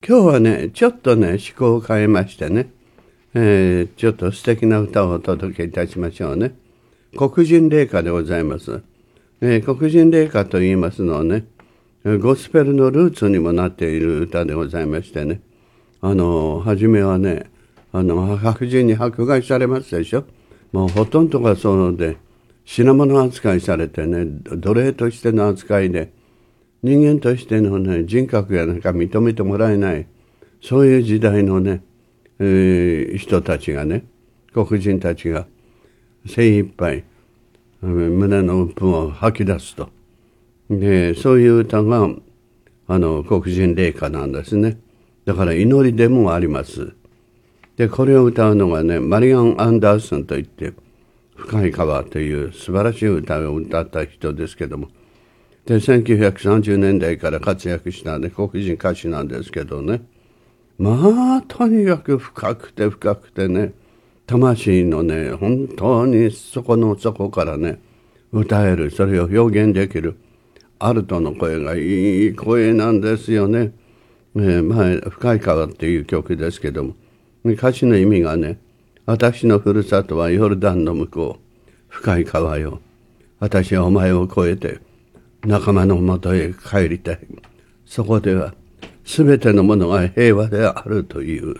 今日はね、ちょっとね、趣向を変えましてね、ちょっと素敵な歌をお届けいたしましょうね。黒人霊歌でございます。黒人霊歌と言いますのはね、ゴスペルのルーツにもなっている歌でございましてね、初めはね、白人に迫害されますでしょ。もうほとんどがそうで、品物扱いされてね、奴隷としての扱いで、人間としてのね、人格やなんか認めてもらえない、そういう時代のね、人たちがね、黒人たちが精一杯、胸の鬱憤を吐き出すと。で、そういう歌が、黒人霊歌なんですね。だから祈りでもあります。で、これを歌うのがね、マリアン・アンダーソンといって、深い川という素晴らしい歌を歌った人ですけども、で、1930年代から活躍したね、黒人歌手なんですけどね、まあ、とにかく深くてね、魂のね、本当に底の底からね、歌える、それを表現できる、アルトの声がいい声なんですよね。深い川っていう曲ですけども、歌詞の意味がね、私のふるさとはヨルダンの向こう、深い川よ。私はお前を越えて、仲間のもとへ帰りたい。そこでは全てのものが平和であるという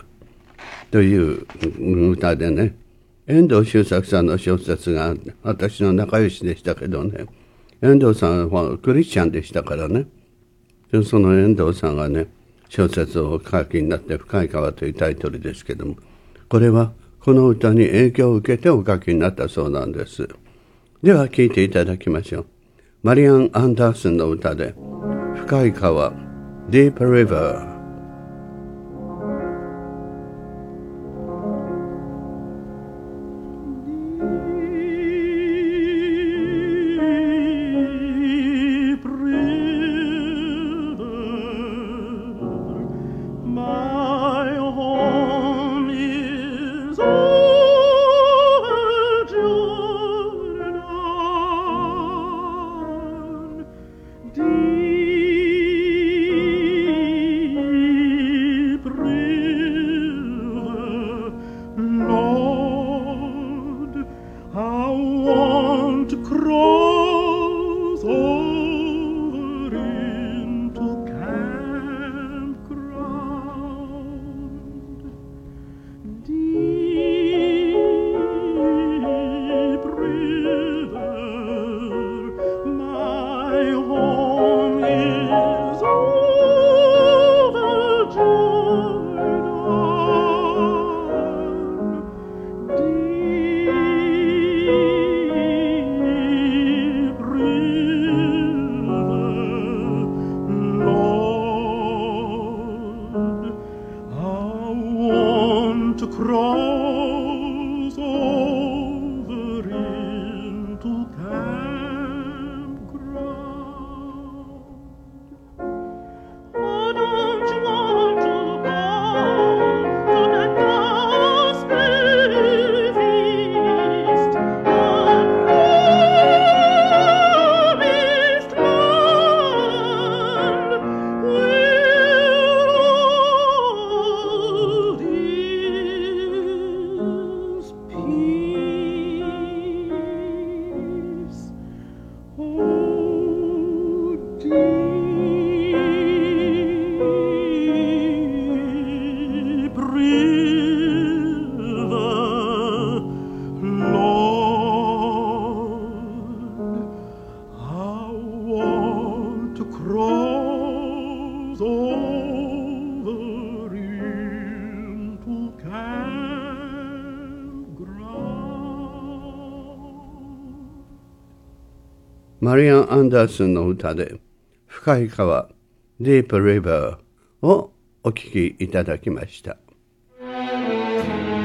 歌でね、遠藤周作さんの小説が私の仲良しでしたけどね、遠藤さんはクリスチャンでしたからね、その遠藤さんがね、小説を書きになって深い川というタイトルですけども、これはこの歌に影響を受けてお書きになったそうなんです。では聴いていただきましょう。マリアン・アンダーソンの歌で、深い川、Deep River。マリアン・アンダーソンの歌で、深い川、Deep River をお聴きいただきました。